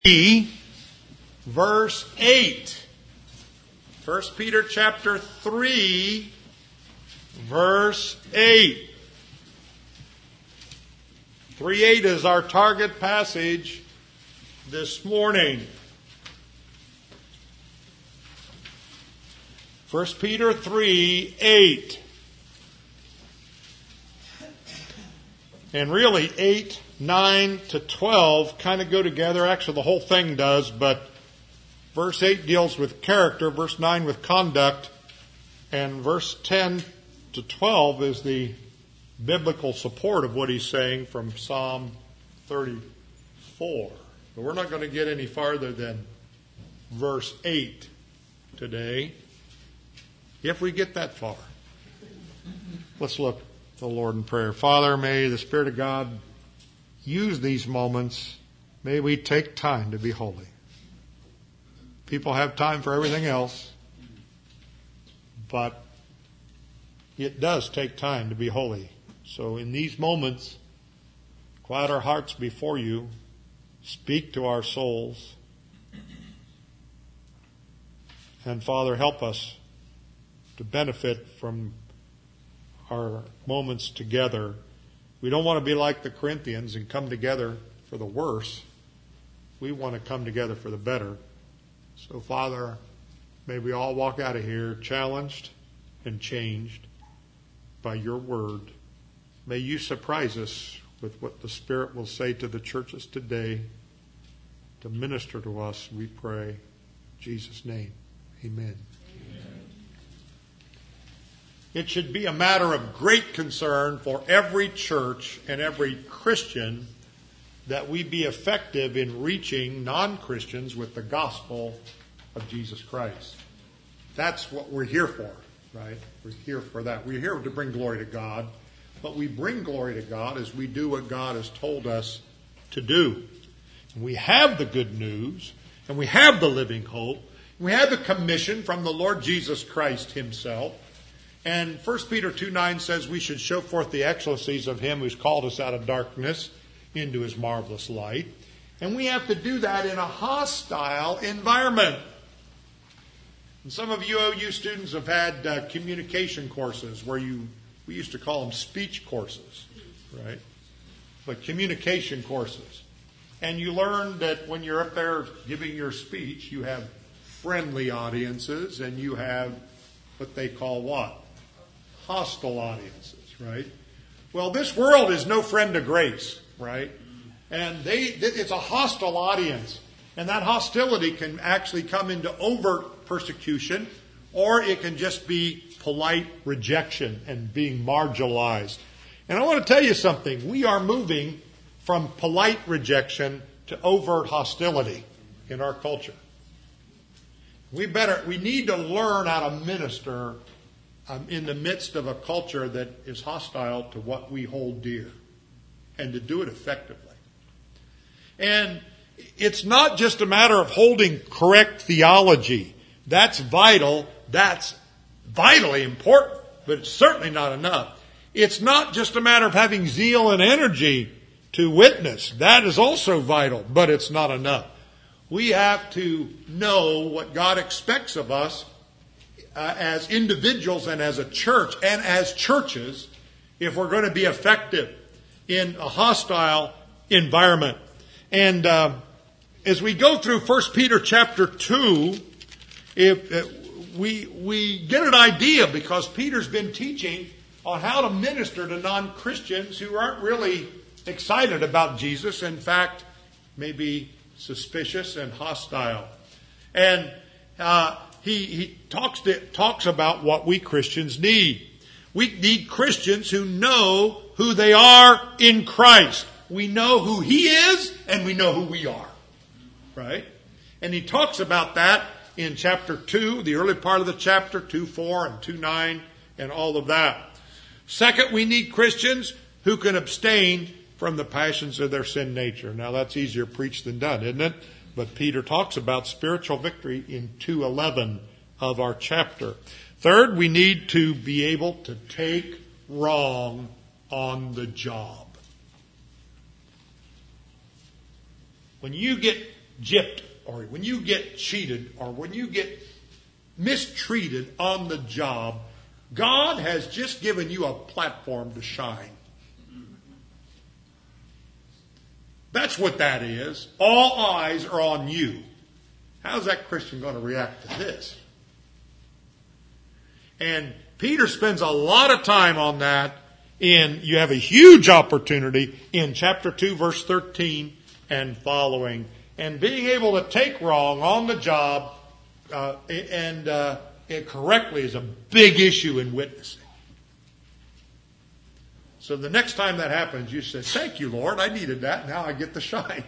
verse 8. 1 Peter chapter 3, verse 8. 3:8 is our target passage this morning. 1 Peter 3:8. And really 8, 9 to 12 kind of go together. Actually, the whole thing does, but verse 8 deals with character, verse 9 with conduct, and verse 10 to 12 is the biblical support of what he's saying from Psalm 34. But we're not going to get any farther than verse 8 today, if we get that far. Let's look to the Lord in prayer. Father, may the Spirit of God use these moments. May we take time to be holy. People have time for everything else, but it does take time to be holy. So in these moments, quiet our hearts before you, speak to our souls, and Father, help us to benefit from our moments together. We don't want to be like the Corinthians and come together for the worse. We want to come together for the better. So, Father, may we all walk out of here challenged and changed by your word. May you surprise us with what the Spirit will say to the churches today to minister to us, we pray. In Jesus' name, amen. It should be a matter of great concern for every church and every Christian that we be effective in reaching non-Christians with the gospel of Jesus Christ. That's what we're here for, right? We're here for that. We're here to bring glory to God, but we bring glory to God as we do what God has told us to do. And we have the good news, and we have the living hope, and we have the commission from the Lord Jesus Christ himself. And 1 Peter 2:9 says we should show forth the excellencies of him who's called us out of darkness into his marvelous light. And we have to do that in a hostile environment. And some of you OU students have had communication courses where we used to call them speech courses, right? But communication courses. And you learn that when you're up there giving your speech, you have friendly audiences and you have what they call what? Hostile audiences, right? Well, this world is no friend to grace, right? And it's a hostile audience. And that hostility can actually come into overt persecution, or it can just be polite rejection and being marginalized. And I want to tell you something. We are moving from polite rejection to overt hostility in our culture. We need to learn how to minister in the midst of a culture that is hostile to what we hold dear, and to do it effectively. And it's not just a matter of holding correct theology. That's vital. That's vitally important, but it's certainly not enough. It's not just a matter of having zeal and energy to witness. That is also vital, but it's not enough. We have to know what God expects of us as individuals and as a church and as churches if we're going to be effective in a hostile environment. And as we go through 1 Peter chapter 2, we get an idea, because Peter's been teaching on how to minister to non-Christians who aren't really excited about Jesus. In fact, maybe suspicious and hostile. And he talks about what we Christians need. We need Christians who know who they are in Christ. We know who he is and we know who we are. Right? And he talks about that in chapter 2, the early part of the chapter, 2:4 and 2:9 and all of that. Second, we need Christians who can abstain from the passions of their sin nature. Now that's easier preached than done, isn't it? But Peter talks about spiritual victory in 2:11 of our chapter. Third, we need to be able to take wrong on the job. When you get gypped, or when you get cheated, or when you get mistreated on the job, God has just given you a platform to shine. That's what that is. All eyes are on you. How's that Christian going to react to this? And Peter spends a lot of time on that. You have a huge opportunity in chapter 2, verse 13 and following. And being able to take wrong on the job and correctly is a big issue in witnessing. So the next time that happens, you say, thank you, Lord, I needed that. Now I get to shine.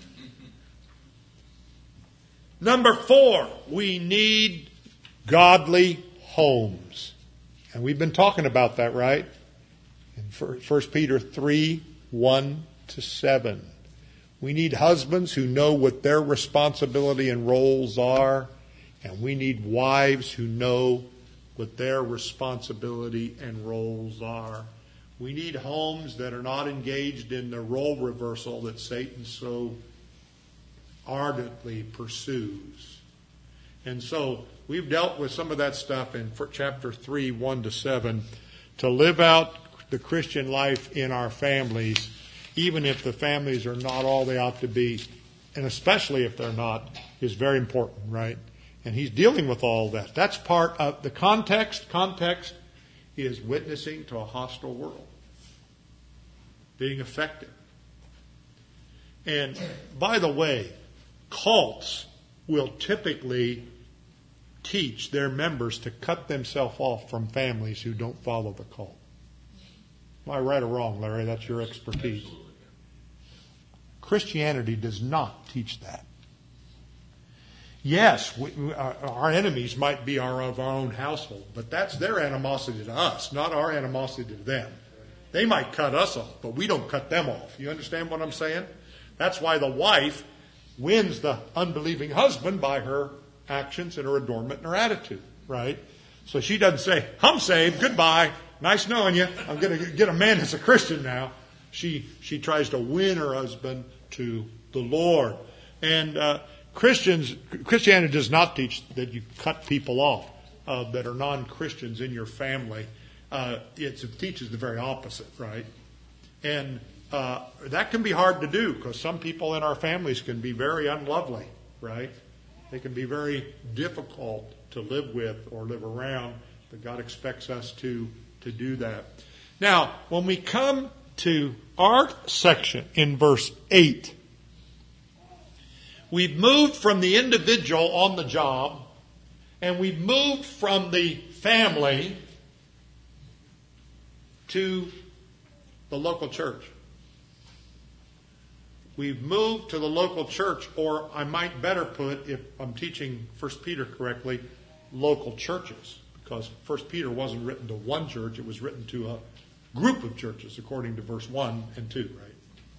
Number 4, we need godly homes. And we've been talking about that, right? In 1 Peter 3, 1-7. We need husbands who know what their responsibility and roles are. And we need wives who know what their responsibility and roles are. We need homes that are not engaged in the role reversal that Satan so ardently pursues. And so we've dealt with some of that stuff in chapter 3, 1-7, to live out the Christian life in our families, even if the families are not all they ought to be, and especially if they're not, is very important, right? And he's dealing with all that. That's part of the context. Context is witnessing to a hostile world, being effective. And by the way, cults will typically teach their members to cut themselves off from families who don't follow the cult. Am I right or wrong, Larry? That's your expertise. Christianity does not teach that. Yes, our enemies might be of our own household, but that's their animosity to us, not our animosity to them. They might cut us off, but we don't cut them off. You understand what I'm saying? That's why the wife wins the unbelieving husband by her actions and her adornment and her attitude, right? So she doesn't say, I'm saved, goodbye, nice knowing you, I'm going to get a man that's a Christian now. She tries to win her husband to the Lord. And Christianity does not teach that you cut people off that are non-Christians in your family. It teaches the very opposite, right? And that can be hard to do because some people in our families can be very unlovely, right? They can be very difficult to live with or live around, but God expects us to do that. Now, when we come to our section in verse 8, we've moved from the individual on the job, and we've moved from the family to the local church. We've moved to the local church, or I might better put, if I'm teaching 1 Peter correctly, local churches. Because 1 Peter wasn't written to one church, it was written to a group of churches, according to verse 1 and 2, right?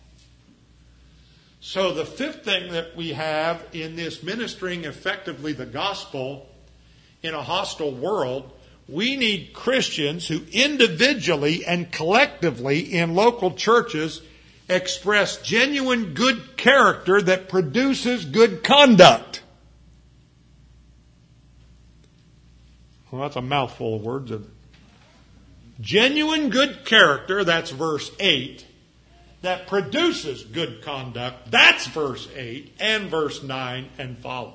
So the fifth thing that we have in this ministering effectively the gospel in a hostile world, we need Christians who individually and collectively in local churches express genuine good character that produces good conduct. Well, that's a mouthful of words, isn't it? Genuine good character, that's verse 8, that produces good conduct, that's verse 8 and verse 9 and following.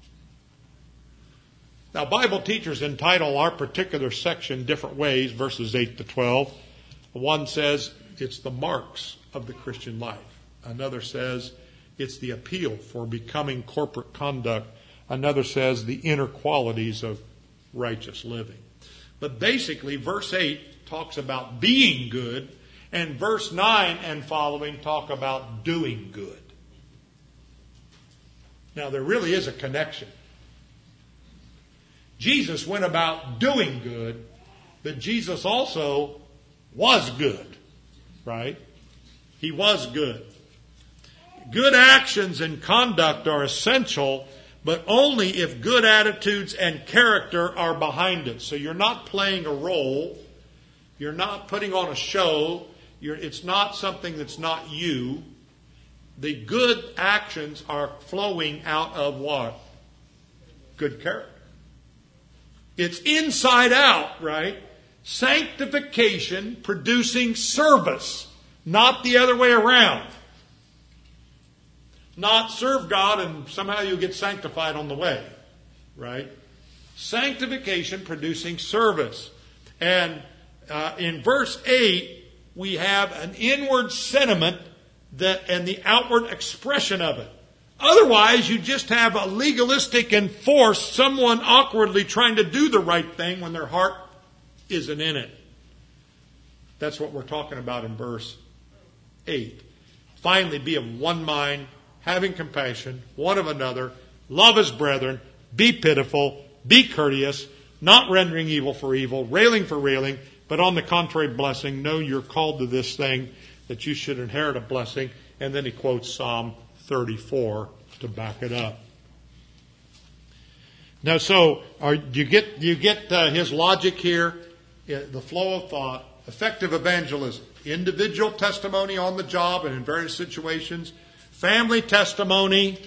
Now, Bible teachers entitle our particular section different ways, verses 8 to 12. One says it's the marks of the Christian life. Another says it's the appeal for becoming corporate conduct. Another says the inner qualities of righteous living. But basically, verse 8 talks about being good, and verse 9 and following talk about doing good. Now, there really is a connection. Jesus went about doing good, but Jesus also was good, right? He was good. Good actions and conduct are essential, but only if good attitudes and character are behind it. So you're not playing a role. You're not putting on a show. It's not something that's not you. The good actions are flowing out of what? Good character. It's inside out, right? Sanctification producing service, not the other way around. Not serve God and somehow you'll get sanctified on the way, right? Sanctification producing service. And in verse 8, we have an inward sentiment and the outward expression of it. Otherwise, you just have a legalistic and forced someone awkwardly trying to do the right thing when their heart isn't in it. That's what we're talking about in verse 8. Finally, be of one mind, having compassion one of another, love as brethren, be pitiful, be courteous, not rendering evil for evil, railing for railing, but on the contrary blessing. Know you're called to this thing, that you should inherit a blessing. And then he quotes Psalm 34 to back it up. Now, so you get his logic here, the flow of thought, effective evangelism, individual testimony on the job and in various situations, family testimony,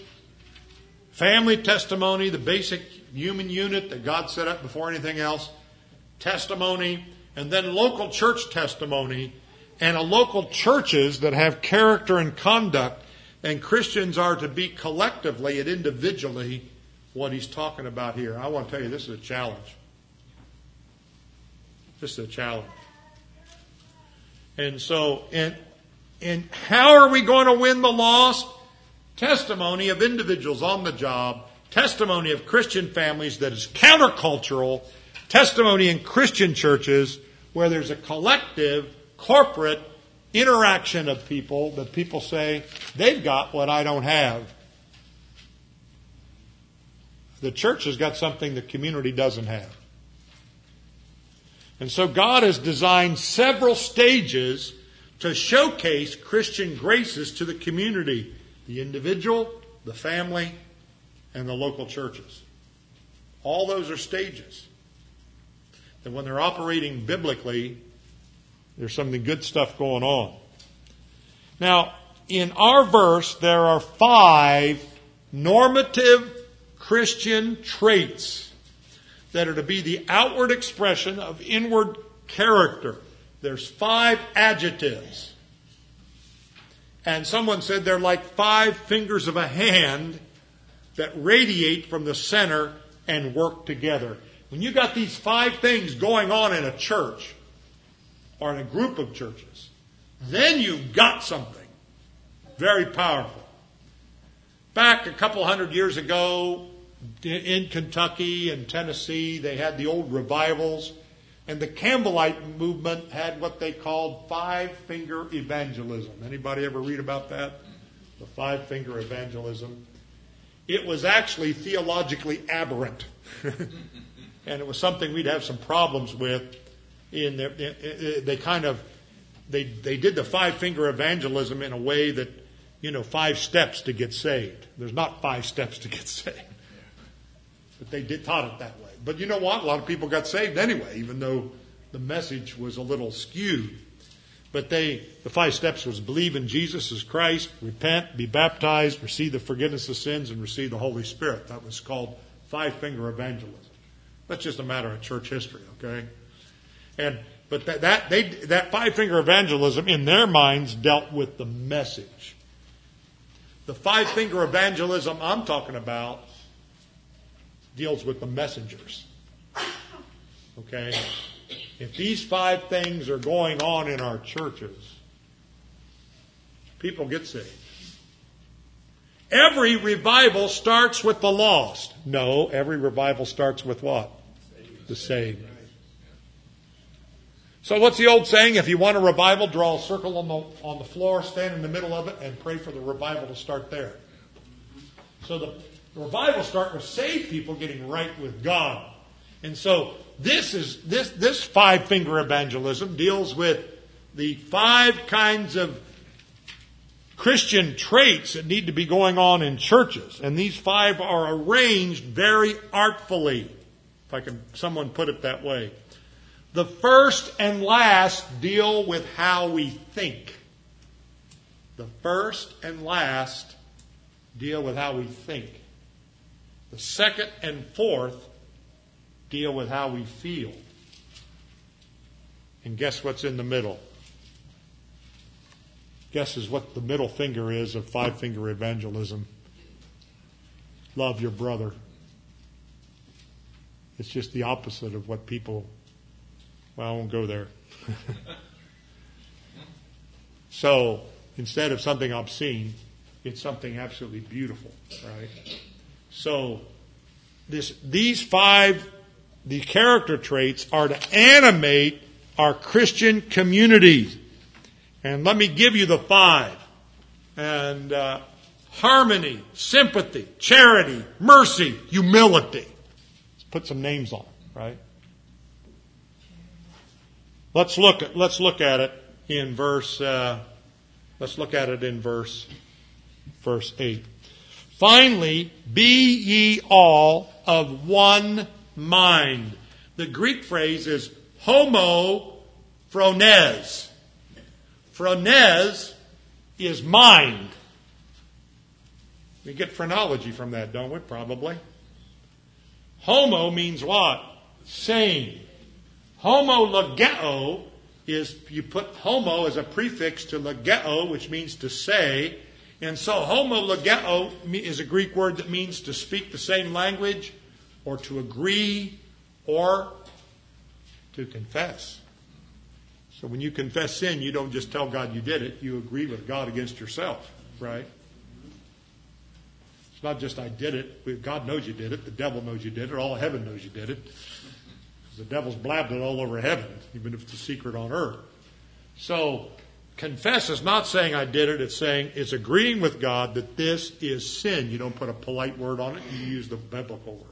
the basic human unit that God set up before anything else, testimony, and then local church testimony, and a local churches that have character and conduct, and Christians are to be collectively and individually what he's talking about here. I want to tell you, this is a challenge. This is a challenge. And so, and how are we going to win the lost? Testimony of individuals on the job, testimony of Christian families that is countercultural, testimony in Christian churches where there's a collective, corporate interaction of people that people say, they've got what I don't have. The church has got something the community doesn't have. And so God has designed several stages to showcase Christian graces to the community, the individual, the family, and the local churches. All those are stages. And when they're operating biblically, there's some good stuff going on. Now, in our verse, there are 5 normative Christian traits that are to be the outward expression of inward character. There's 5 adjectives. And someone said they're like 5 fingers of a hand that radiate from the center and work together. When you got these 5 things going on in a church or in a group of churches, then you've got something very powerful. Back a couple hundred years ago in Kentucky and Tennessee, they had the old revivals, and the Campbellite movement had what they called 5-finger evangelism. Anybody ever read about that? The 5-finger evangelism. It was actually theologically aberrant. And it was something we'd have some problems with. They did the 5-finger evangelism in a way that, 5 steps to get saved. There's not 5 steps to get saved. But they taught it that way. But you know what? A lot of people got saved anyway, even though the message was a little skewed. But the 5 steps was believe in Jesus as Christ, repent, be baptized, receive the forgiveness of sins, and receive the Holy Spirit. That was called 5-finger evangelism. That's just a matter of church history, okay? But that 5-finger evangelism in their minds dealt with the message. The 5-finger evangelism I'm talking about deals with the messengers. Okay? If these 5 things are going on in our churches, people get saved. Every revival starts with the lost. No, every revival starts with what? The saved. So what's the old saying? If you want a revival, draw a circle on the floor, stand in the middle of it, and pray for the revival to start there. So the revival starts with saved people getting right with God. And so this 5-finger evangelism deals with the 5 kinds of Christian traits that need to be going on in churches. And these 5 are arranged very artfully, if someone put it that way. The first and last deal with how we think. The first and last deal with how we think. The second and fourth deal with how we feel. And guess what's in the middle? Guess is what the middle finger is of five-finger evangelism. Love your brother. It's just the opposite of what people... Well, I won't go there. So, instead of something obscene, it's something absolutely beautiful, right? So, these five, the character traits are to animate our Christian community. And let me give you the five. And harmony, sympathy, charity, mercy, humility. Let's put some names on it, right? Let's look at it in verse 8. Finally, be ye all of one mind. The Greek phrase is homo phrones. Phrones is mind. We get phrenology from that, don't we? Probably. Homo means what? Same. Homologeo is, you put homo as a prefix to logeo, which means to say. And so homologeo is a Greek word that means to speak the same language, or to agree, or to confess. So when you confess sin, you don't just tell God you did it. You agree with God against yourself, right? It's not just I did it. God knows you did it. The devil knows you did it. All of heaven knows you did it. The devil's blabbed it all over heaven, even if it's a secret on earth. So, confess is not saying I did it. It's saying it's agreeing with God that this is sin. You don't put a polite word on it. You use the biblical word.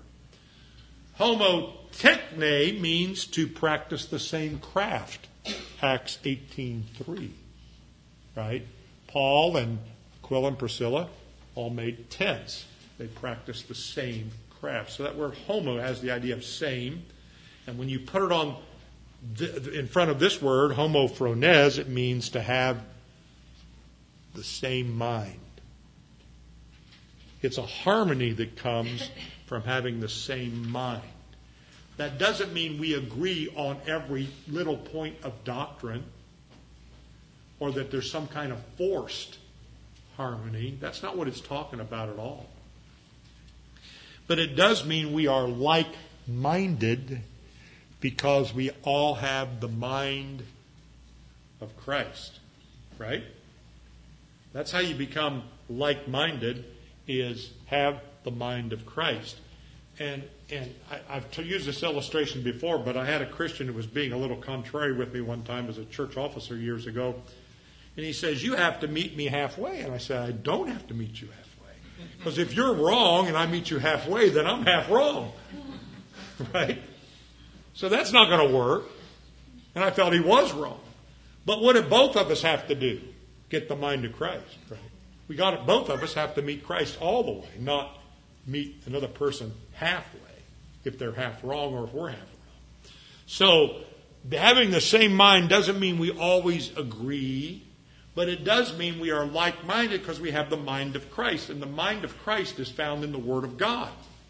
Homotechne means to practice the same craft. Acts 18:3. Right? Paul and Aquila and Priscilla all made tents. They practiced the same craft. So that word homo has the idea of same. And when you put it on in front of this word, homo phrones, it means to have the same mind. It's a harmony that comes from having the same mind. That doesn't mean we agree on every little point of doctrine, or that there's some kind of forced harmony. That's not what it's talking about at all. But it does mean we are like-minded, because we all have the mind of Christ, right? That's how you become like-minded, is have the mind of Christ. And I've used this illustration before, but I had a Christian who was being a little contrary with me one time as a church officer years ago. And he says, you have to meet me halfway. And I said, I don't have to meet you halfway. Because if you're wrong and I meet you halfway, then I'm half wrong. Right? So that's not going to work. And I felt he was wrong. But what did both of us have to do? Get the mind of Christ, right? Both of us have to meet Christ all the way, not meet another person halfway, if they're half wrong or if we're half wrong. So having the same mind doesn't mean we always agree, but it does mean we are like-minded because we have the mind of Christ. And the mind of Christ is found in the Word of God.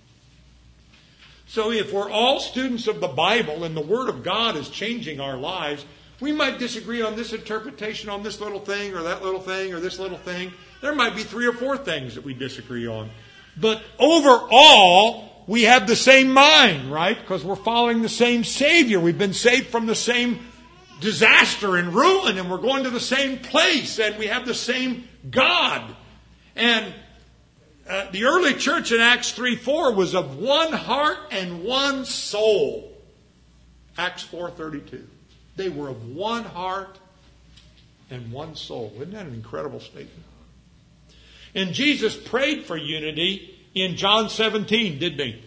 So if we're all students of the Bible and the Word of God is changing our lives, we might disagree on this interpretation on this little thing or that little thing or this little thing. There might be 3 or 4 things that we disagree on. But overall, we have the same mind, right? Because we're following the same Savior. We've been saved from the same disaster and ruin, and we're going to the same place, and we have the same God. And the early church in Acts 3:4 was of one heart and one soul. Acts 4:32. They were of one heart and one soul. Isn't that an incredible statement? And Jesus prayed for unity in John 17, didn't he?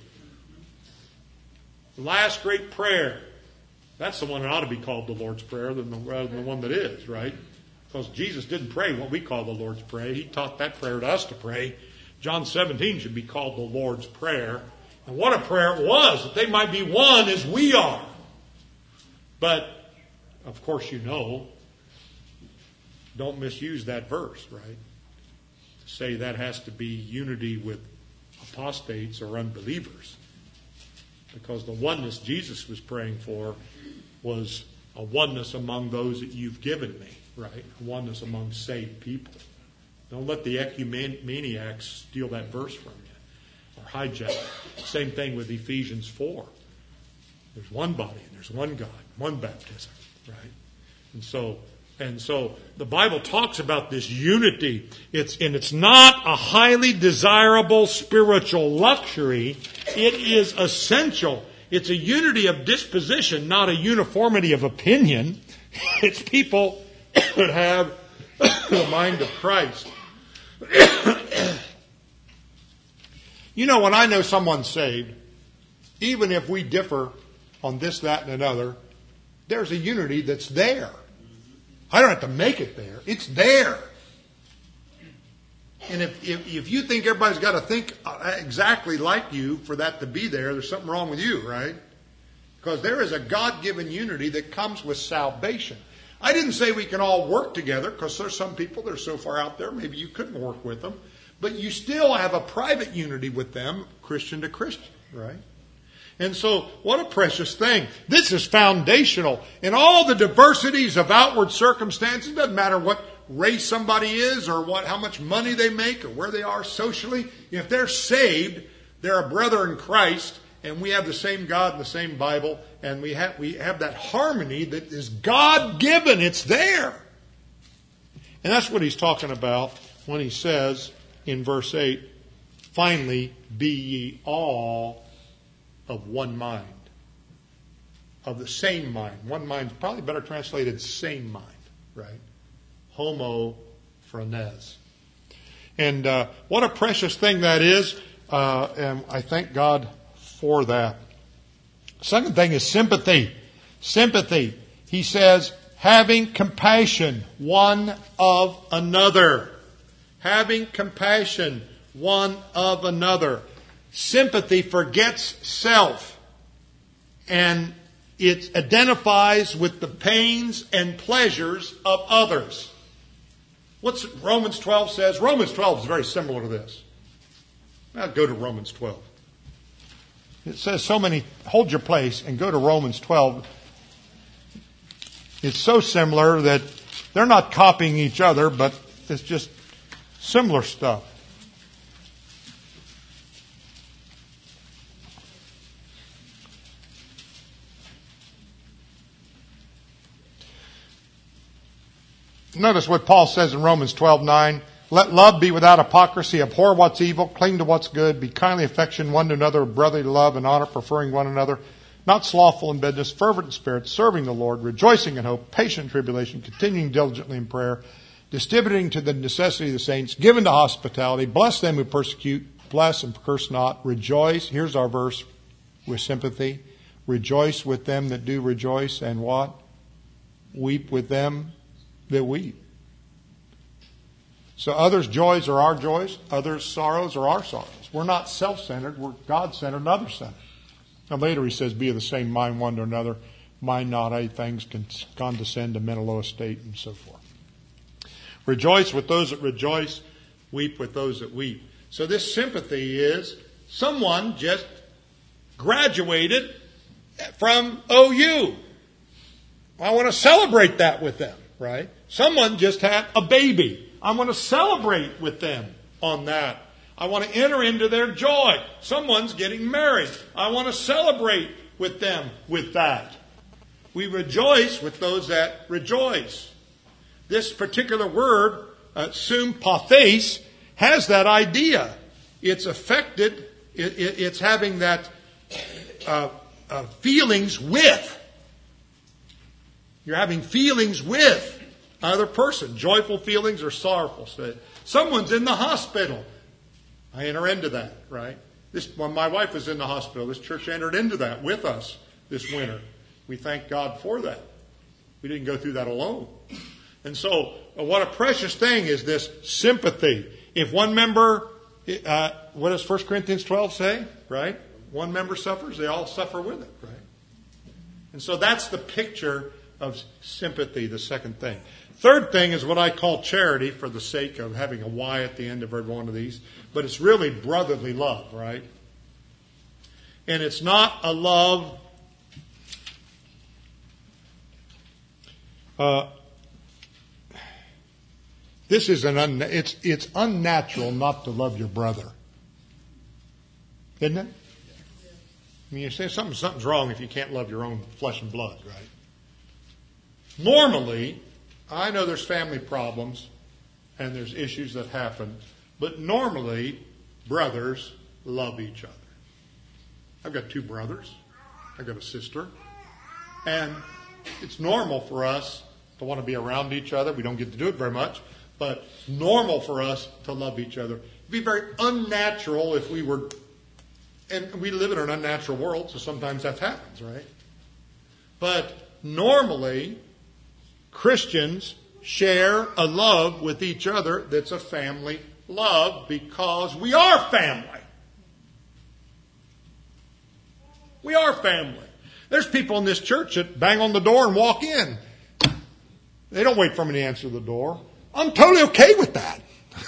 The last great prayer. That's the one that ought to be called the Lord's Prayer rather than the one that is, right? Because Jesus didn't pray what we call the Lord's Prayer. He taught that prayer to us to pray. John 17 should be called the Lord's Prayer. And what a prayer it was, that they might be one as we are. But, of course, you know, don't misuse that verse, right? Say that has to be unity with apostates or unbelievers. Because the oneness Jesus was praying for was a oneness among those that you've given me, right? A oneness among saved people. Don't let the ecumeniacs steal that verse from you or hijack it. Same thing with Ephesians 4. There's one body and there's one God, one baptism, right? And so the Bible talks about this unity. It's not a highly desirable spiritual luxury. It is essential. It's a unity of disposition, not a uniformity of opinion. It's people that have the mind of Christ. You know, when I know someone's saved, even if we differ on this, that, and another, there's a unity that's there. I don't have to make it there. It's there. And if you think everybody's got to think exactly like you for that to be there, there's something wrong with you, right? Because there is a God-given unity that comes with salvation. I didn't say we can all work together, because there's some people that are so far out there, maybe you couldn't work with them. But you still have a private unity with them, Christian to Christian, right? And so, what a precious thing. This is foundational. In all the diversities of outward circumstances, it doesn't matter what race somebody is or how much money they make or where they are socially. If they're saved, they're a brother in Christ, and we have the same God and the same Bible, and we have that harmony that is God-given. It's there. And that's what he's talking about when he says in verse 8, finally, be ye all of one mind, of the same mind. One mind is probably better translated same mind, right? Homo phrones. And what a precious thing that is, and I thank God for that. Second thing is sympathy. Sympathy. He says, having compassion one of another. Having compassion one of another. Sympathy forgets self, and it identifies with the pains and pleasures of others. What's Romans 12 says? Romans 12 is very similar to this. I'll go to Romans 12. It says so many, hold your place and go to Romans 12. It's so similar that they're not copying each other, but it's just similar stuff. Notice what Paul says in Romans 12:9. Let love be without hypocrisy. Abhor what's evil. Cling to what's good. Be kindly affectioned one to another with brotherly love and honor, preferring one another. Not slothful in business, fervent in spirit, serving the Lord, rejoicing in hope, patient in tribulation, continuing diligently in prayer, distributing to the necessity of the saints, given to hospitality. Bless them who persecute. Bless and curse not. Rejoice. Here's our verse with sympathy. Rejoice with them that do rejoice, and what? Weep with them that weep. So others' joys are our joys, others' sorrows are our sorrows. We're not self-centered, we're God-centered and other-centered. And later he says, be of the same mind one to another, mind not high things, can condescend to men of low estate, and so forth. Rejoice with those that rejoice, weep with those that weep. So this sympathy is someone just graduated from OU. I want to celebrate that with them, right? Someone just had a baby. I want to celebrate with them on that. I want to enter into their joy. Someone's getting married. I want to celebrate with them with that. We rejoice with those that rejoice. This particular word, sympathes, has that idea. It's affected, it's having that feelings with. You're having feelings with another person. Joyful feelings or sorrowful. So someone's in the hospital. I enter into that, right? When my wife was in the hospital, this church entered into that with us this winter. We thank God for that. We didn't go through that alone. And so, what a precious thing is this sympathy. If one member, what does 1 Corinthians 12 say, right? One member suffers, they all suffer with it, right? And so that's the picture of sympathy, the second thing. Third thing is what I call charity, for the sake of having a Y at the end of every one of these. But it's really brotherly love, right? And it's not a love it's unnatural not to love your brother. Isn't it? I mean, you say something's wrong if you can't love your own flesh and blood, right? Normally, I know there's family problems and there's issues that happen, but normally, brothers love each other. I've got 2 brothers. I've got a sister. And it's normal for us to want to be around each other. We don't get to do it very much, but it's normal for us to love each other. It'd be very unnatural if we were, and we live in an unnatural world, so sometimes that happens, right? But normally, Christians share a love with each other that's a family love because we are family. We are family. There's people in this church that bang on the door and walk in. They don't wait for me to answer the door. I'm totally okay with that.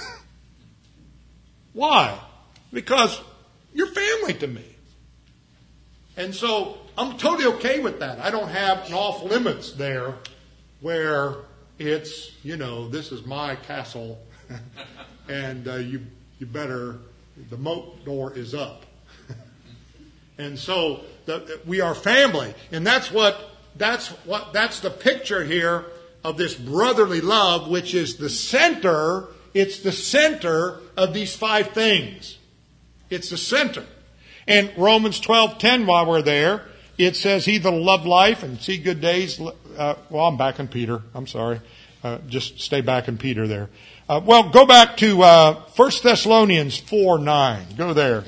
Why? Because you're family to me. And so I'm totally okay with that. I don't have an off limits there where it's, this is my castle and you better, the moat door is up. And so we are family. And that's the picture here of this brotherly love, which is the center. It's the center of these 5 things. It's the center. And Romans 12:10, while we're there, it says, he that'll love life and see good days. I'm back in Peter. I'm sorry. Just stay back in Peter there. Go back to 1 Thessalonians 4:9. Go there.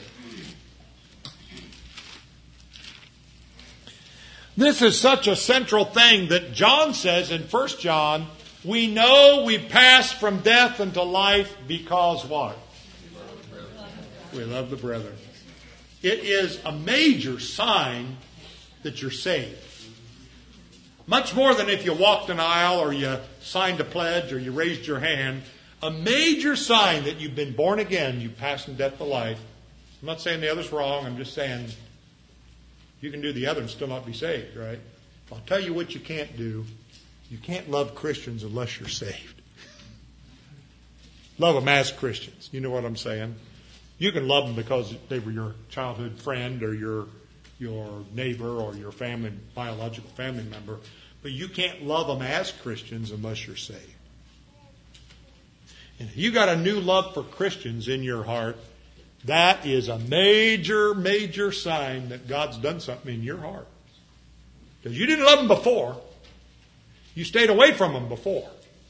This is such a central thing that John says in 1 John, we know we pass from death into life because what? We love the brethren. It is a major sign that you're saved. Much more than if you walked an aisle or you signed a pledge or you raised your hand. A major sign that you've been born again, you pass from death to life. I'm not saying the other's wrong. I'm just saying you can do the other and still not be saved, right? I'll tell you what you can't do. You can't love Christians unless you're saved. Love them as Christians. You know what I'm saying? You can love them because they were your childhood friend or your neighbor or your biological family member. But you can't love them as Christians unless you're saved. And if you got a new love for Christians in your heart, that is a major, major sign that God's done something in your heart. Because you didn't love them before. You stayed away from them before.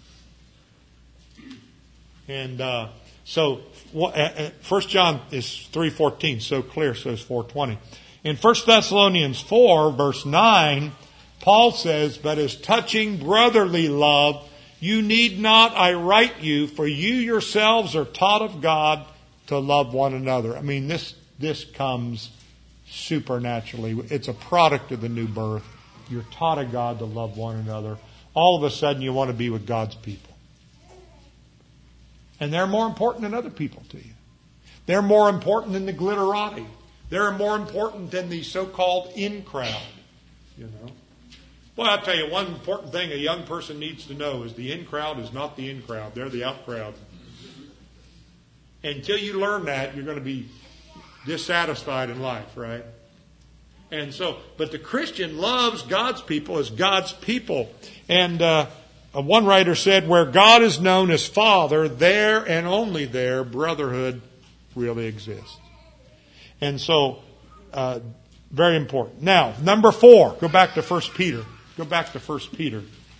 And so 1 John is 3:14, so clear, so is 4:20. In 1 Thessalonians 4, verse 9, Paul says, but as touching brotherly love, you need not, I write you, for you yourselves are taught of God to love one another. I mean, this comes supernaturally. It's a product of the new birth. You're taught of God to love one another. All of a sudden, you want to be with God's people. And they're more important than other people to you. They're more important than the glitterati. They're more important than the so-called in crowd. Well, I'll tell you, one important thing a young person needs to know is the in crowd is not the in crowd. They're the out crowd. Until you learn that, you're going to be dissatisfied in life, right? And so, but the Christian loves God's people as God's people. And one writer said, where God is known as Father, there and only there, brotherhood really exists. And so, very important. Now, number 4, go back to 1 Peter. Go back to 1 Peter.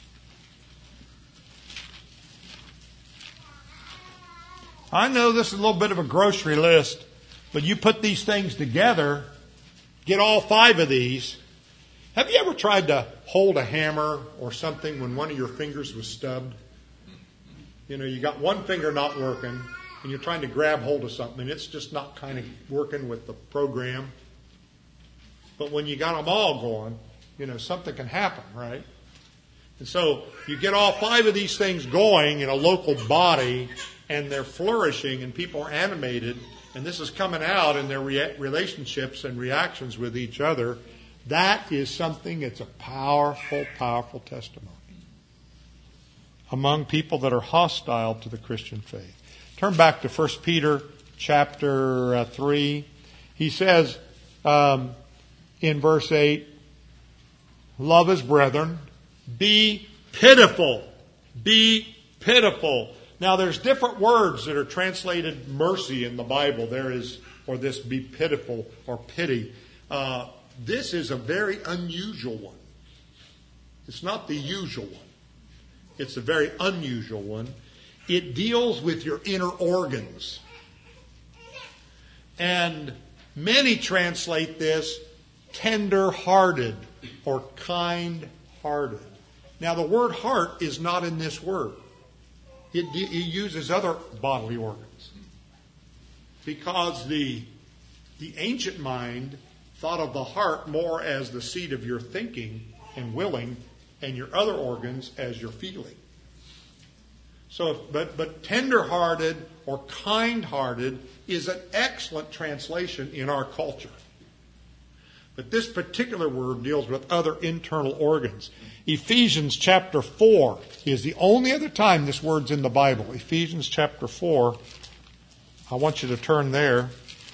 I know this is a little bit of a grocery list, but you put these things together, get all 5 of these. Have you ever tried to hold a hammer or something when one of your fingers was stubbed? You got one finger not working, and you're trying to grab hold of something, and it's just not kind of working with the program. But when you got them all going, something can happen, right? And so you get all 5 of these things going in a local body, and they're flourishing, and people are animated, and this is coming out in their relationships and reactions with each other. That is something that's a powerful, powerful testimony among people that are hostile to the Christian faith. Turn back to 1 Peter chapter 3. He says in verse 8, love as brethren, be pitiful. Be pitiful. Now there's different words that are translated mercy in the Bible. There is, or this be pitiful or pity. This is a very unusual one. It's not the usual one. It's a very unusual one. It deals with your inner organs. And many translate this tender-hearted or kind-hearted. Now, the word heart is not in this word. It uses other bodily organs. Because the ancient mind thought of the heart more as the seat of your thinking and willing, and your other organs as your feeling. So, but tender-hearted or kind-hearted is an excellent translation in our culture. But this particular word deals with other internal organs. Ephesians chapter 4 is the only other time this word's in the Bible. Ephesians chapter 4. I want you to turn there.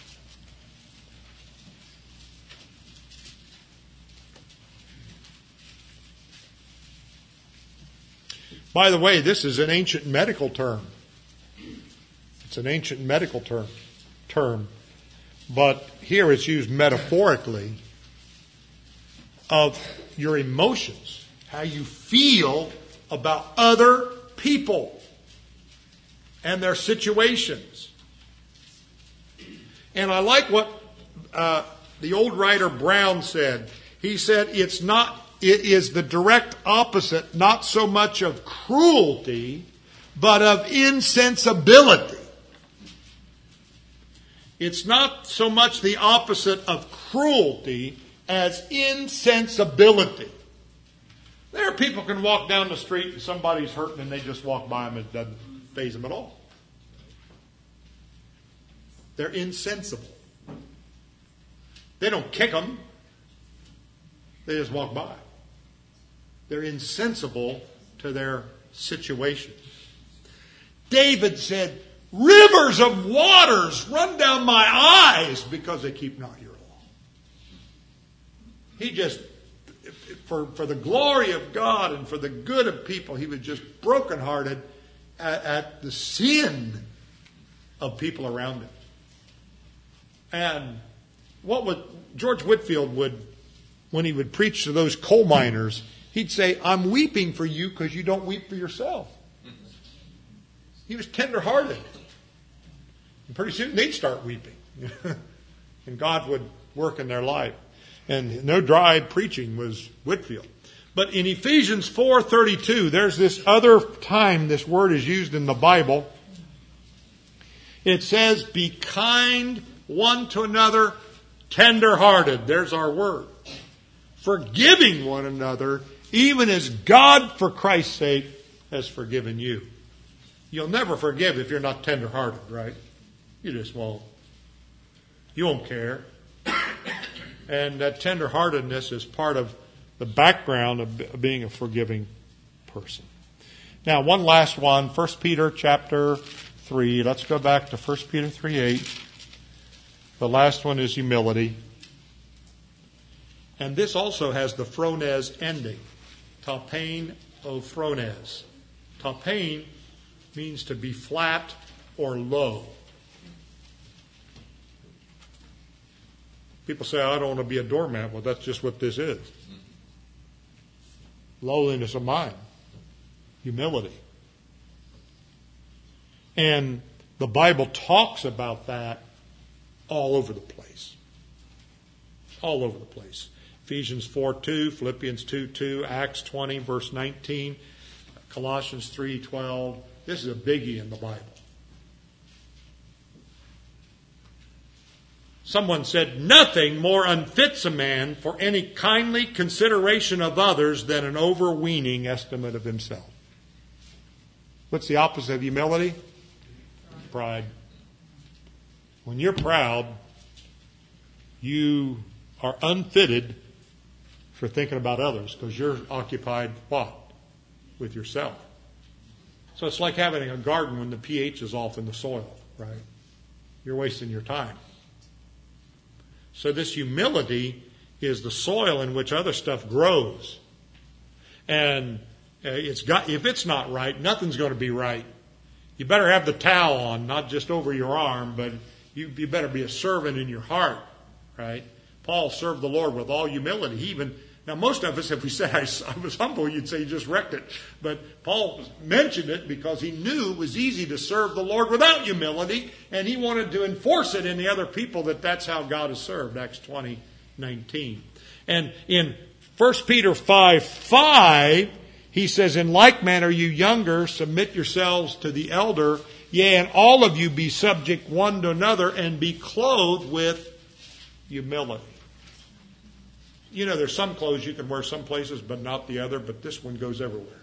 By the way, this is an ancient medical term. It's an ancient medical term. But here it's used metaphorically of your emotions, how you feel about other people and their situations. And I like what the old writer Brown said. He said it is the direct opposite, not so much of cruelty, but of insensibility. It's not so much the opposite of cruelty as insensibility. There are people who can walk down the street and somebody's hurting and they just walk by them and it doesn't faze them at all. They're insensible. They don't kick them. They just walk by. They're insensible to their situation. David said, rivers of waters run down my eyes because they keep not your law. He just, for the glory of God and for the good of people, he was just brokenhearted at the sin of people around him. And George Whitefield would, when he would preach to those coal miners, he'd say, I'm weeping for you because you don't weep for yourself. He was tender-hearted. And pretty soon they'd start weeping. And God would work in their life. And no dry preaching was Whitefield. But in Ephesians 4:32, there's this other time this word is used in the Bible. It says, be kind one to another, tender-hearted. There's our word. Forgiving one another, even as God, for Christ's sake, has forgiven you. You'll never forgive if you're not tender-hearted, right? You just won't. You won't care. And that tender-heartedness is part of the background of being a forgiving person. Now, one last one, 1 Peter chapter 3. Let's go back to 1 Peter 3:8. The last one is humility. And this also has the phrones ending. Tapein o phrones. Tapein means to be flat or low. People say, I don't want to be a doormat. Well, that's just what this is. Lowliness of mind. Humility. And the Bible talks about that all over the place. All over the place. Ephesians 4:2, Philippians 2:2, Acts 20, verse 19, Colossians 3:12. This is a biggie in the Bible. Someone said, nothing more unfits a man for any kindly consideration of others than an overweening estimate of himself. What's the opposite of humility? Pride. When you're proud, you are unfitted for thinking about others because you're occupied what? With yourself. So it's like having a garden when the pH is off in the soil, right? You're wasting your time. So this humility is the soil in which other stuff grows. And if it's not right, nothing's going to be right. You better have the towel on, not just over your arm, but you better be a servant in your heart, right? Paul served the Lord with all humility. Now, most of us, if we said I was humble, you'd say you just wrecked it. But Paul mentioned it because he knew it was easy to serve the Lord without humility, and he wanted to enforce it in the other people that that's how God is served, Acts 20:19. And in 1 Peter 5:5, he says, in like manner, you younger, submit yourselves to the elder, yea, and all of you be subject one to another, and be clothed with humility. You know, there's some clothes you can wear some places, but not the other, but this one goes everywhere.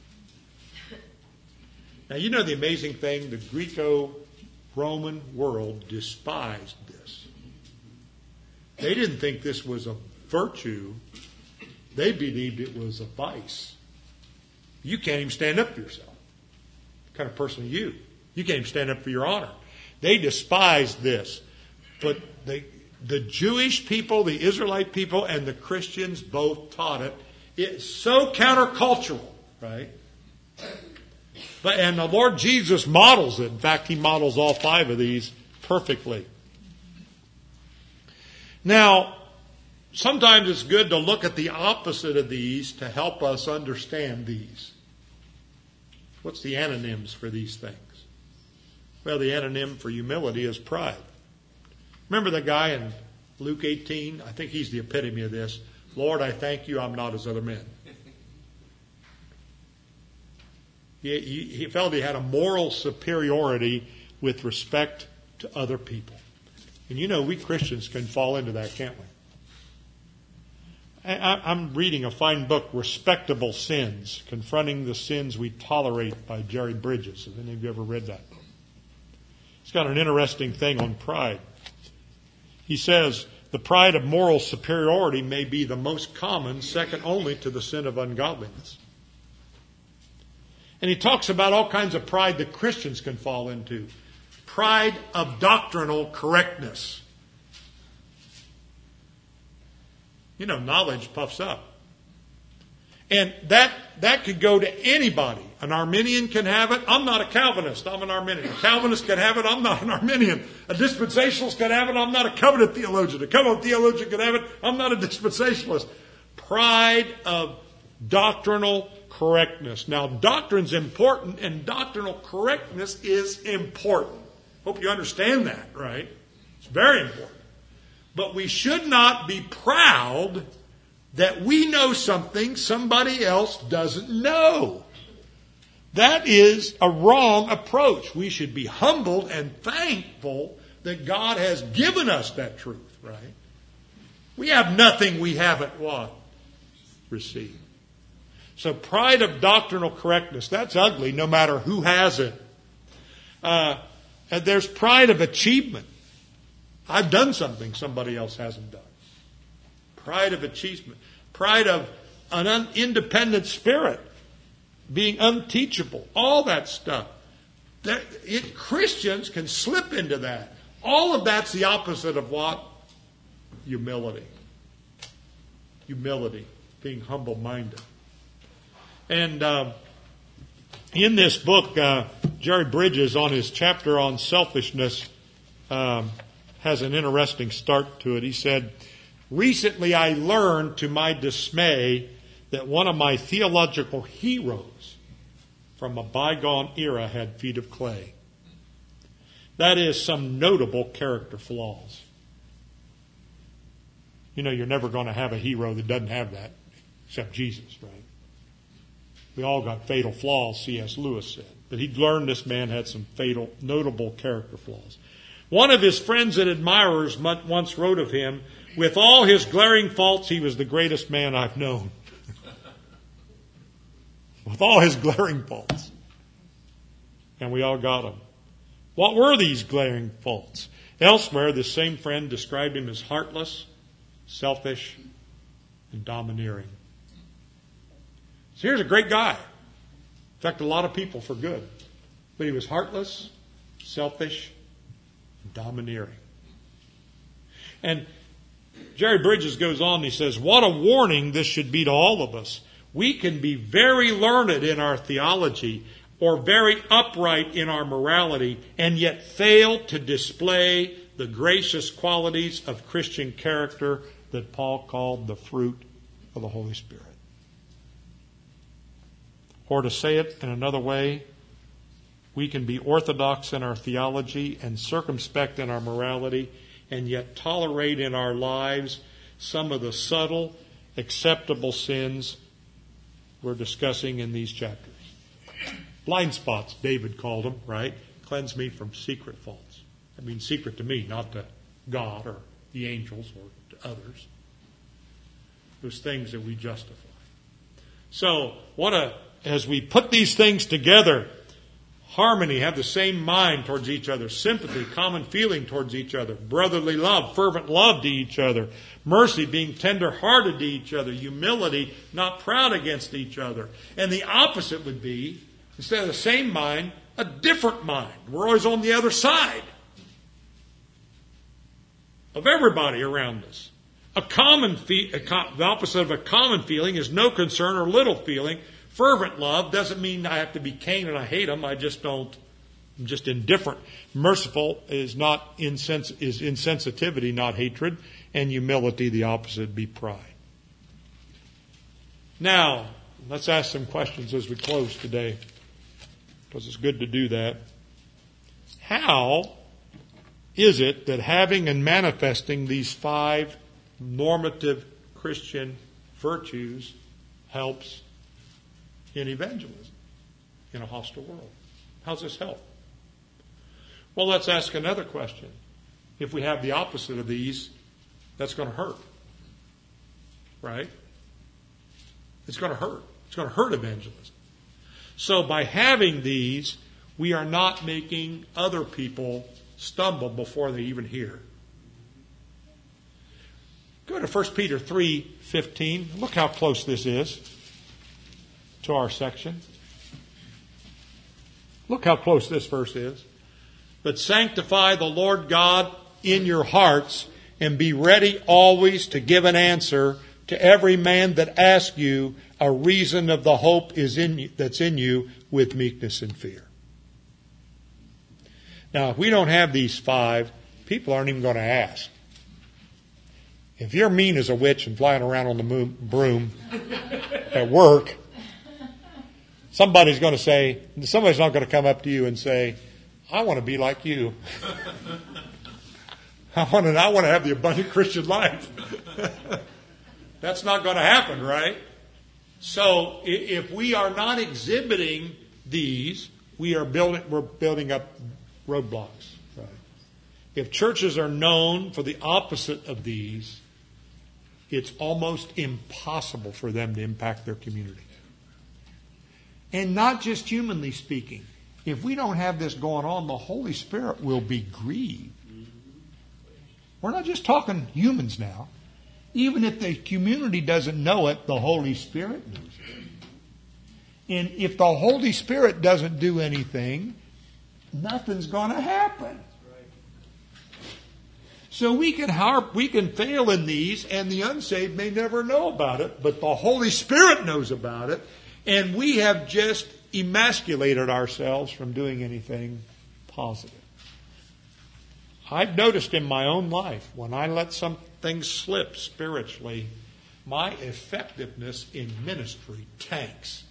Now, you know the amazing thing, the Greco-Roman world despised this. They didn't think this was a virtue. They believed it was a vice. You can't even stand up for yourself. What kind of person are you? You can't even stand up for your honor. They despised this. But the Jewish people, the Israelite people, and the Christians both taught it. It's so countercultural, right? And the Lord Jesus models it. In fact, he models all 5 of these perfectly. Now, sometimes it's good to look at the opposite of these to help us understand these. What's the antonyms for these things? Well, the antonym for humility is pride. Remember the guy in Luke 18? I think he's the epitome of this. Lord, I thank you I'm not as other men. He felt he had a moral superiority with respect to other people. And you know, we Christians can fall into that, can't we? I'm reading a fine book, Respectable Sins, Confronting the Sins We Tolerate by Jerry Bridges. Have any of you ever read that book? It's got an interesting thing on pride. He says, the pride of moral superiority may be the most common, second only to the sin of ungodliness. And he talks about all kinds of pride that Christians can fall into. Pride of doctrinal correctness. You know, knowledge puffs up. And that could go to anybody. An Arminian can have it. I'm not a Calvinist. I'm an Arminian. A Calvinist can have it. I'm not an Arminian. A dispensationalist can have it. I'm not a covenant theologian. A covenant theologian can have it. I'm not a dispensationalist. Pride of doctrinal correctness. Now, doctrine's important, and doctrinal correctness is important. Hope you understand that, right? It's very important. But we should not be proud that we know something somebody else doesn't know. That is a wrong approach. We should be humbled and thankful that God has given us that truth, right? We have nothing we haven't what? Received. So pride of doctrinal correctness, that's ugly no matter who has it. And there's pride of achievement. I've done something somebody else hasn't done. Pride of achievement. Pride of an independent spirit. Being unteachable. All that stuff. Christians can slip into that. All of that's the opposite of what? Humility. Humility. Being humble-minded. And in this book, Jerry Bridges, on his chapter on selfishness, has an interesting start to it. He said, recently I learned to my dismay that one of my theological heroes from a bygone era had feet of clay. That is, some notable character flaws. You know, you're never going to have a hero that doesn't have that, except Jesus, right? We all got fatal flaws, C.S. Lewis said. But he learned this man had some fatal, notable character flaws. One of his friends and admirers once wrote of him, with all his glaring faults, he was the greatest man I've known. With all his glaring faults. And we all got them. What were these glaring faults? Elsewhere, this same friend described him as heartless, selfish, and domineering. So here's a great guy. Affected a lot of people for good. But he was heartless, selfish, and domineering. And Jerry Bridges goes on and he says, what a warning this should be to all of us. We can be very learned in our theology or very upright in our morality and yet fail to display the gracious qualities of Christian character that Paul called the fruit of the Holy Spirit. Or to say it in another way, we can be orthodox in our theology and circumspect in our morality and yet tolerate in our lives some of the subtle, acceptable sins we're discussing in these chapters. Blind spots, David called them, right? Cleanse me from secret faults. I mean secret to me, not to God or the angels or to others. Those things that we justify. So, as we put these things together, harmony, have the same mind towards each other, sympathy, common feeling towards each other, brotherly love, fervent love to each other, mercy, being tender-hearted to each other, humility, not proud against each other. And the opposite would be, instead of the same mind, a different mind. We're always on the other side of everybody around us. The opposite of a common feeling is no concern or little feeling. Fervent love doesn't mean I have to be Cain and I hate him. I'm just indifferent. Merciful is insensitivity, not hatred. And humility, the opposite, would be pride. Now, let's ask some questions as we close today, because it's good to do that. How is it that having and manifesting these 5 normative Christian virtues helps in evangelism in a hostile world? How's this help? Well, let's ask another question. If we have the opposite of these, that's going to hurt. Right? It's going to hurt. It's going to hurt evangelism. So by having these, we are not making other people stumble before they even hear. Go to 1 Peter 3:15. Look how close this is to our section. Look how close this verse is. But sanctify the Lord God in your hearts, and be ready always to give an answer to every man that asks you a reason of the hope that's in you with meekness and fear. Now, if we don't have these 5, people aren't even going to ask. If you're mean as a witch and flying around on the broom at work, somebody's not going to come up to you and say, I want to be like you. I want to have the abundant Christian life. That's not going to happen, right? So if we are not exhibiting these, we're building up roadblocks. Right? If churches are known for the opposite of these, it's almost impossible for them to impact their community. And not just humanly speaking. If we don't have this going on, the Holy Spirit will be grieved. We're not just talking humans now. Even if the community doesn't know it, the Holy Spirit knows it. And if the Holy Spirit doesn't do anything, nothing's going to happen. So we can fail in these, and the unsaved may never know about it, but the Holy Spirit knows about it, and we have just emasculated ourselves from doing anything positive. I've noticed in my own life, when I let some things slip spiritually, my effectiveness in ministry tanks.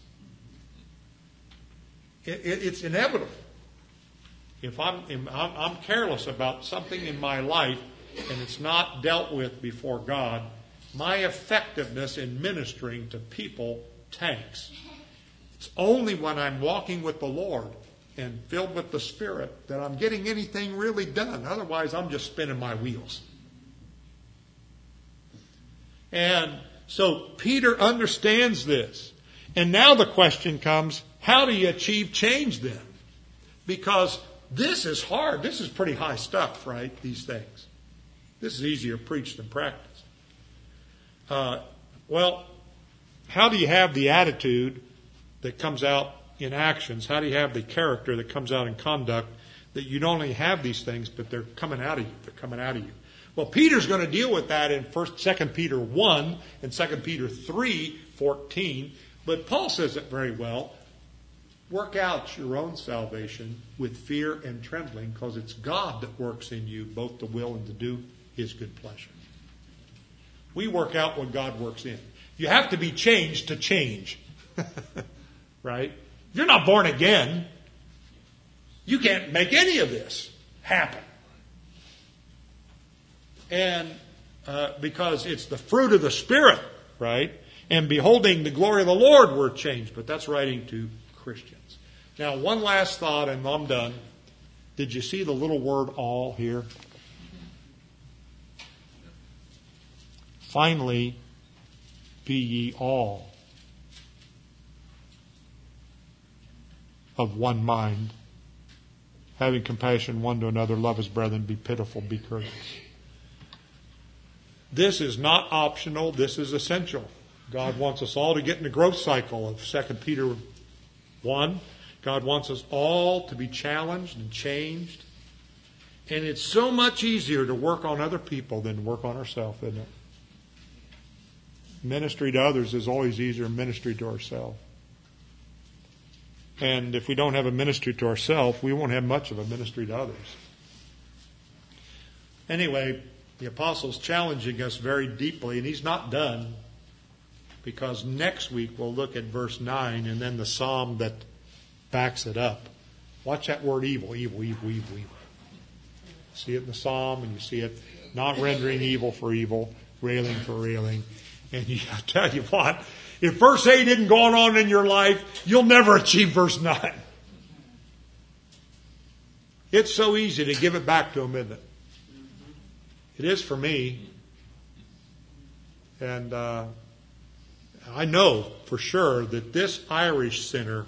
It's inevitable. If I'm careless about something in my life and it's not dealt with before God, my effectiveness in ministering to people tanks. It's only when I'm walking with the Lord and filled with the Spirit that I'm getting anything really done. Otherwise, I'm just spinning my wheels. And so Peter understands this. And now the question comes, how do you achieve change then? Because this is hard. This is pretty high stuff, right? These things. This is easier preached than practiced. Well, how do you have the attitude that comes out in actions? How do you have the character that comes out in conduct that you not only have these things, but they're coming out of you? They're coming out of you. Well, Peter's going to deal with that in 2 Peter 1 and 2 Peter 3:14. But Paul says it very well. Work out your own salvation with fear and trembling, because it's God that works in you both to will and to do His good pleasure. We work out what God works in. You have to be changed to change. Right? If you're not born again, you can't make any of this happen. And because it's the fruit of the Spirit, right? And beholding the glory of the Lord, we're changed. But that's writing to Christians. Now, one last thought, and I'm done. Did you see the little word all here? Finally, be ye all of one mind, having compassion one to another, love as brethren, be pitiful, be courteous. This is not optional. This is essential. God wants us all to get in the growth cycle of 2 Peter 1. God wants us all to be challenged and changed. And it's so much easier to work on other people than to work on ourselves, isn't it? Ministry to others is always easier than ministry to ourselves. And if we don't have a ministry to ourselves, we won't have much of a ministry to others. Anyway, the apostle's challenging us very deeply, and he's not done, because next week we'll look at verse 9 and then the psalm that backs it up. Watch that word evil, evil, evil, evil, evil. See it in the psalm, and you see it not rendering evil for evil, railing for railing. And I tell you what, if verse 8 isn't going on in your life, you'll never achieve verse 9. It's so easy to give it back to him, isn't it? It is for me. And I know for sure that this Irish sinner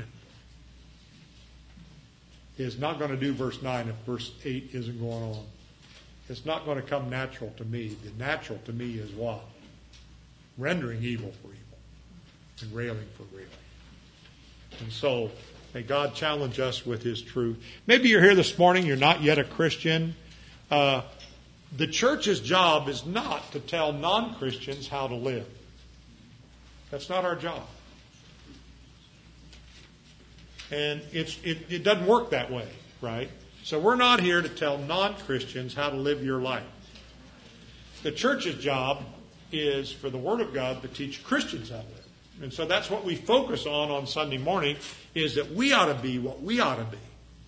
is not going to do verse 9 if verse 8 isn't going on. It's not going to come natural to me. The natural to me is what? Rendering evil for evil and railing for railing. And so, may God challenge us with His truth. Maybe you're here this morning, you're not yet a Christian. The church's job is not to tell non-Christians how to live. That's not our job. And it doesn't work that way, right? So we're not here to tell non-Christians how to live your life. The church's job is for the Word of God to teach Christians how to live. And so that's what we focus on Sunday morning, is that we ought to be what we ought to be.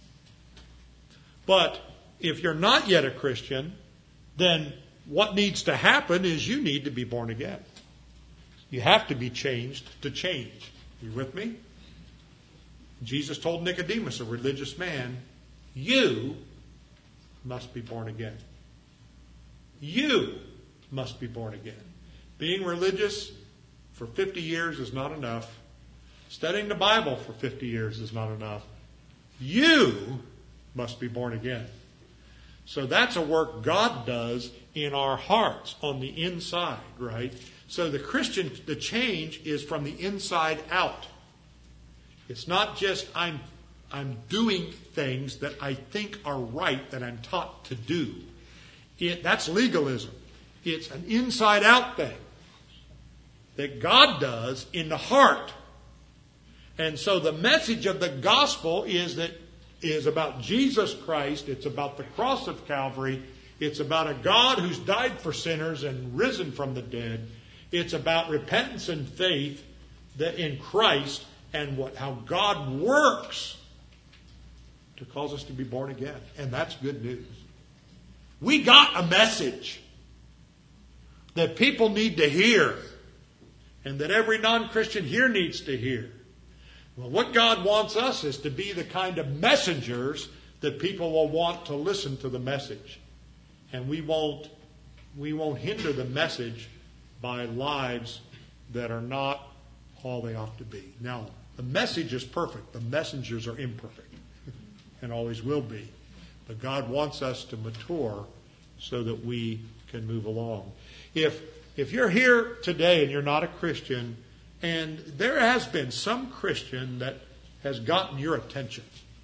But if you're not yet a Christian, then what needs to happen is you need to be born again. You have to be changed to change. You with me? Jesus told Nicodemus, a religious man, you must be born again. You must be born again. Being religious for 50 years is not enough. Studying the Bible for 50 years is not enough. You must be born again. So that's a work God does in our hearts on the inside, right? So the change is from the inside out. It's not just I'm doing things that I think are right, that I'm taught to do. That's legalism. It's an inside out thing that God does in the heart. And so the message of the gospel is about Jesus Christ. It's about the cross of Calvary. It's about a God who's died for sinners and risen from the dead. It's about repentance and faith that in Christ, and how God works to cause us to be born again. And that's good news. We got a message that people need to hear, and that every non-Christian here needs to hear. Well, what God wants us is to be the kind of messengers that people will want to listen to the message. And we won't hinder the message by lives that are not all they ought to be. Now, the message is perfect. The messengers are imperfect and always will be. But God wants us to mature so that we can move along. If you're here today and you're not a Christian, and there has been some Christian that has gotten your attention,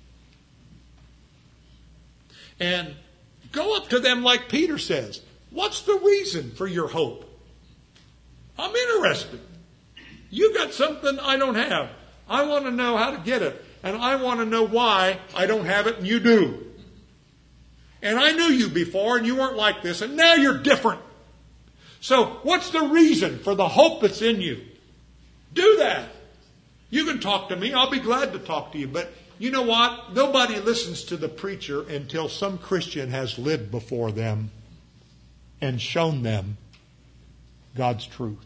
and go up to them like Peter says, what's the reason for your hope? I'm interested. You got something I don't have. I want to know how to get it. And I want to know why I don't have it and you do. And I knew you before and you weren't like this and now you're different. So what's the reason for the hope that's in you? Do that. You can talk to me. I'll be glad to talk to you. But you know what? Nobody listens to the preacher until some Christian has lived before them and shown them God's truth.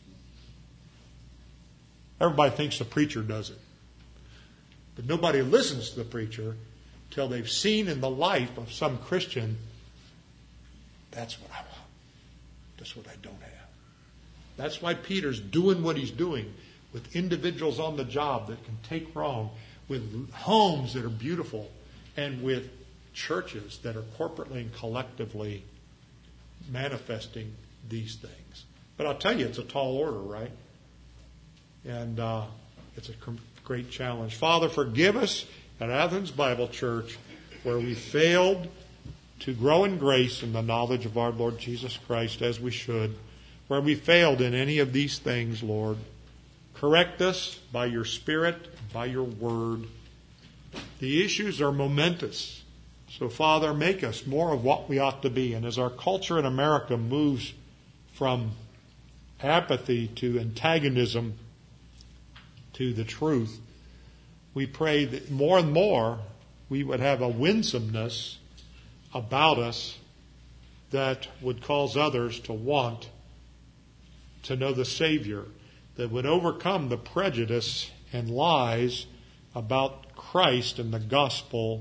Everybody thinks the preacher does it. But nobody listens to the preacher till they've seen in the life of some Christian, that's what I want. That's what I don't have. That's why Peter's doing what he's doing with individuals on the job that can take wrong, with homes that are beautiful, and with churches that are corporately and collectively manifesting these things. But I'll tell you, it's a tall order, right? And it's a great challenge. Father, forgive us at Athens Bible Church where we failed to grow in grace in the knowledge of our Lord Jesus Christ as we should, where we failed in any of these things, Lord. Correct us by your Spirit, by your Word. The issues are momentous. So, Father, make us more of what we ought to be. And as our culture in America moves from apathy to antagonism to the truth, we pray that more and more we would have a winsomeness about us that would cause others to want to know the Savior, that would overcome the prejudice and lies about Christ and the gospel,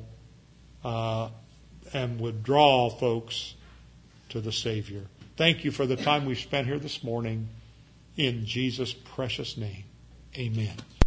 and would draw folks to the Savior. Thank you for the time we've spent here this morning. In Jesus' precious name, amen.